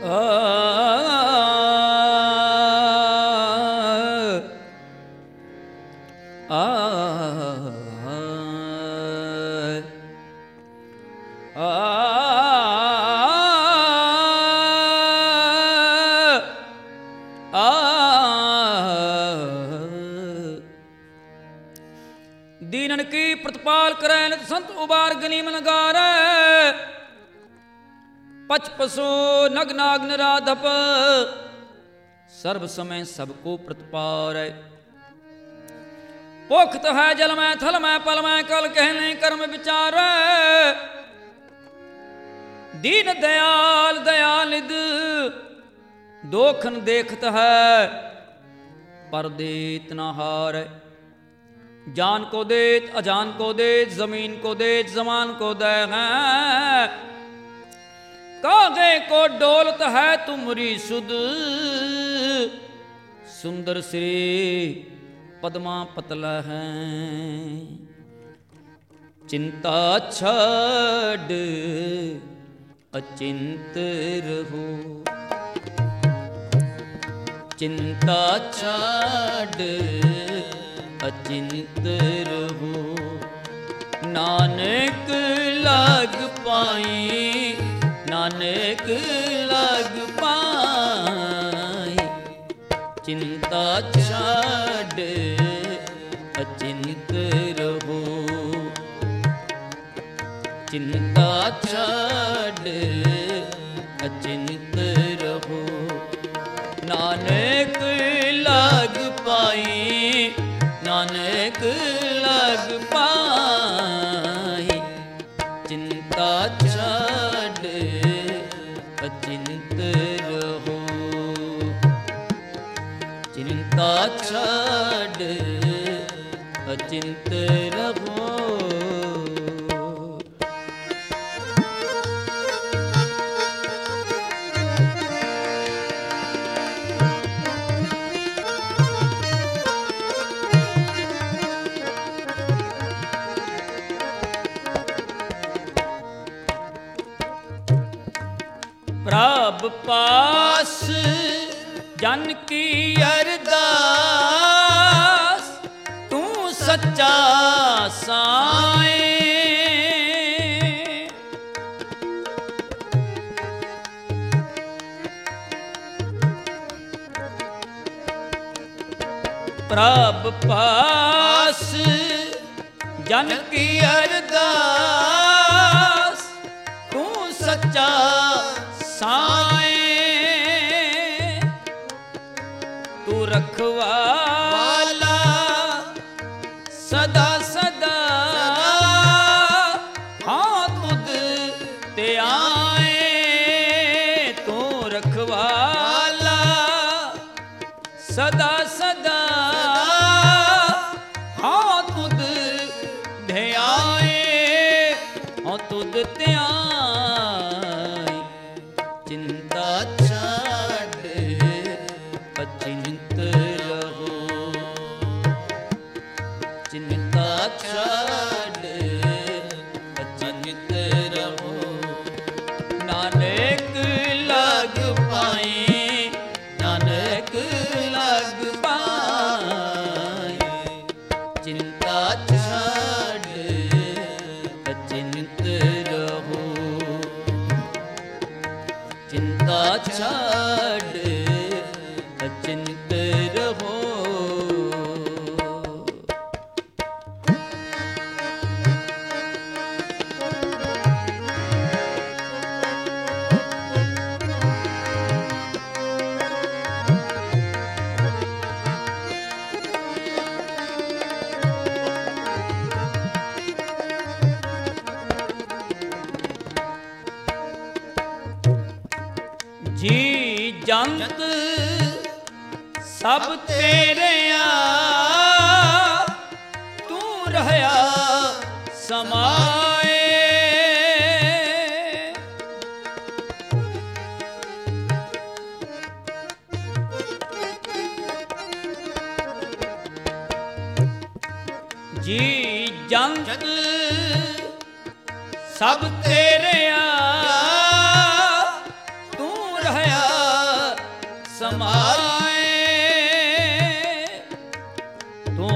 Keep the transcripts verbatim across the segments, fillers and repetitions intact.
दीनन की प्रतिपाल करे नित संत उबार गनीम नगारे पच पशु नग नाग निराधप सर्व समय सबको प्रतिपाल है। पोखत है जल में थल में पल में कल कहने कर्म विचार दीन दयाल दयाल निध दोखन देखत है पर देत न हार। जान को देत अजान को देत जमीन को देत जमान को दे है कागे को डोलत है तुमरी सुध सुंदर श्री पद्मा पतला है। चिंता छड़ अचिंत रहो चिंता छड़ अचिंत रहो नानक लग पाई नानक लग पाई। चिंता छड़ अचिंत रहो चिंता छड़ अचिंत रहो नानक लग पाई नानक लग पाई। चिंता छड़ अचिंत रहो चिंता छड़ अचिंत रहो। प्रभ पास जन की अरदास तू सच्चा साए। प्रभ पास जन की अरदास तू सच्चा साए। तू रखवाला सदा सदा हाँ तुद ते आए। तू रखवाला सदा सदा हाँ तुद ते आए हाँ तुद ते आए। चिंता छड़ अचिंत रहो चिंता छड़ अचिंत रहो नानक लग पाए नानक लग पाए। चिंता छड़ अचिंत रहो चिंता छड़ अचिंत रहो। जी जंत सब तेरे आ तू रहया समाए। जी जंत सब तेरे आ तू रहया तू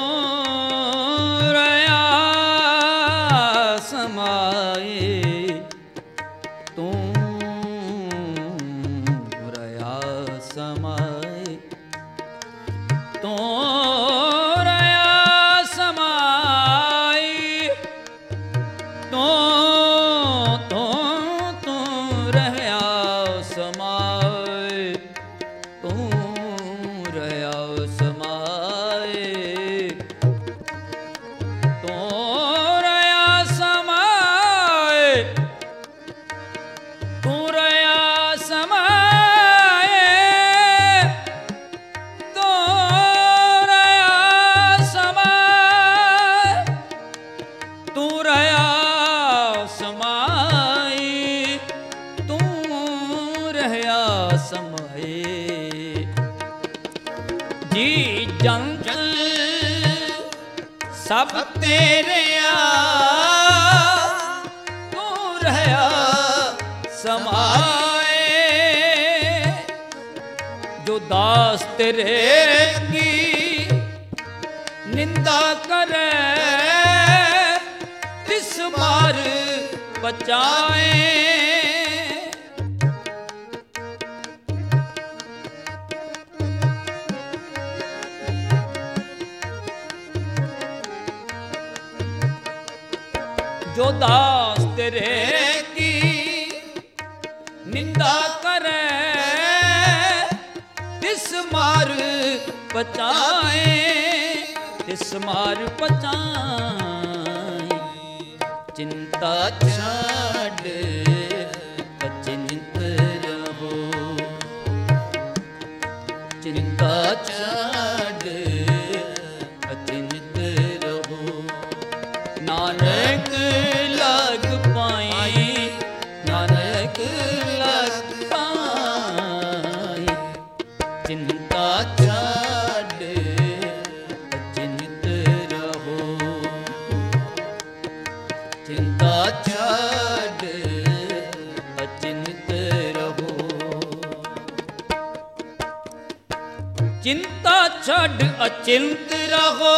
रया समाए, तू रया समाए, तू रया समाए, तू तू तू रया समाए, तू रया समाए, तू रया समाए, तू रया समाए, तू रया समाए, तू रया समाए, तू रया समाए। जी जंत सब तेरे आ, तू रया समाए। जो दास तेरे की निंदा करे, तिस मार बचाए। जो दास तेरे की निंदा करे, तिस मार बचाए, तिस मार बचाए। चिंता छाड़ अचिंत रहो, चिंता छाड़ अचिंत रहो। नानक लग पाई, नानक लग पाई। चिंता छाड़ अचिंत रहो, चिंता छाड़ अचिंत रहो। चिंता छाड़ अचिंत रहो,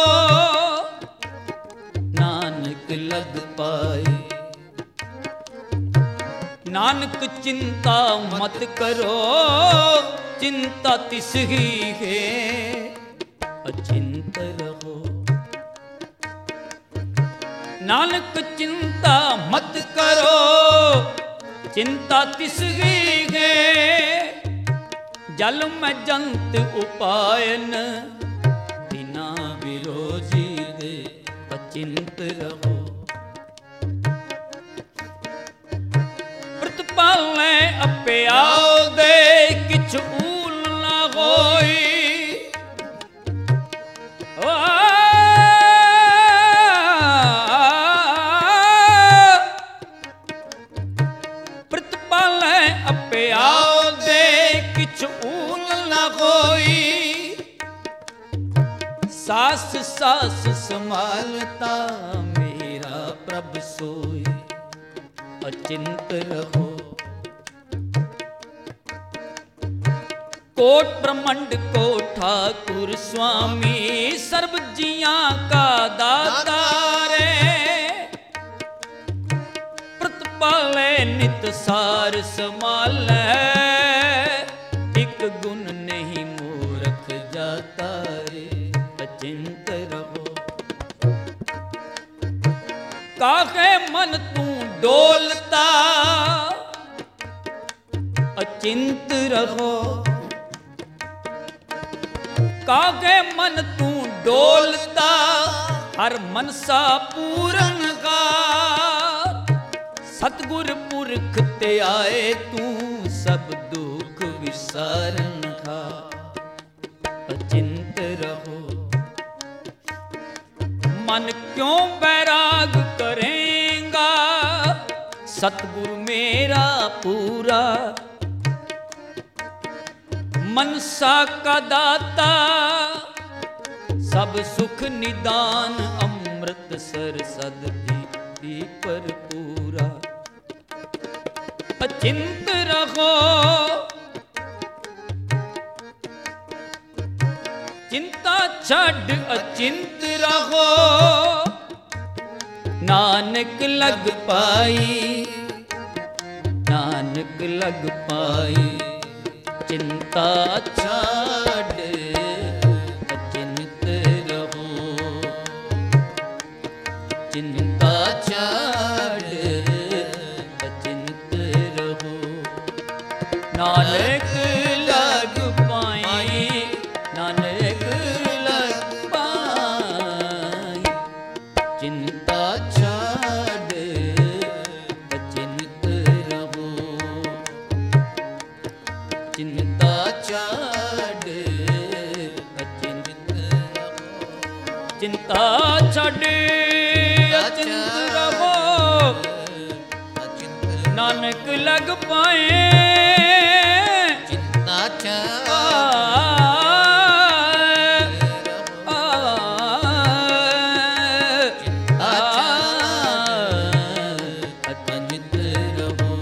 नानक लग पाए। नानक चिंता मत करो, चिंता तिस ही है, अचिंत रहो। नानक चिंता मत करो, चिंता तिस ही है। जल में जंत उपायन, बिना विरोधी दे अचिंत रहो। प्रतिपाले अपे आओ दे, किछ ऊल ना होई। प्रतिपाले अपे आओ दे, किछ ऊल ना होई। सास सास संभालता मेरा प्रभ सोई, अचिंत रहो। कोट ब्रह्मंड को ठाकुर स्वामी, सर्व जिया का दाता रे। प्रतिपाले नित सार संभाले, एक गुण नहीं मूर्ख जाता रे, अचिंत रहो। काहे मन तू डोलता, अचिंत रहो। कागे मन तू डोलता, हर मनसा पूरन का। सतगुर पुरख ते आए, तू सब दुख विसारन का, अचिंत रहो। मन क्यों बैराग करेगा, सतगुरु मेरा पूरा। मनसा का दाता, सब सुख निदान, अमृत सर सदभी पर पूरा। अचिंत रहो, चिंता छड़ अचिंत रहो, नानक लग पाई, नानक लग पाई। चिंता छड़ अचिंत रहो, चिंता छड़ अचिंत रहो। नानक लग पाई, नानक लग पाई। चिंता छड़ अचिंत रहो, चिंता छड़ अचिंत रहो। चिंता छड़ अचिंत रहो, नानक लग पाए। चिंता छड़ अचिंत रहो,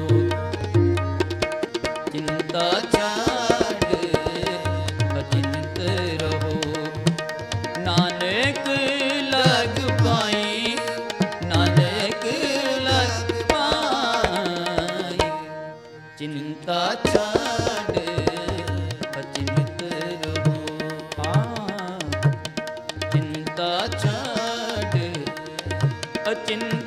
चिंता छड़ अचिंत रहो। नानक लग पाई, नानक लग पाई। चिंता छड़ अचिंत रहो, हाँ चिंता छड़ अचिंत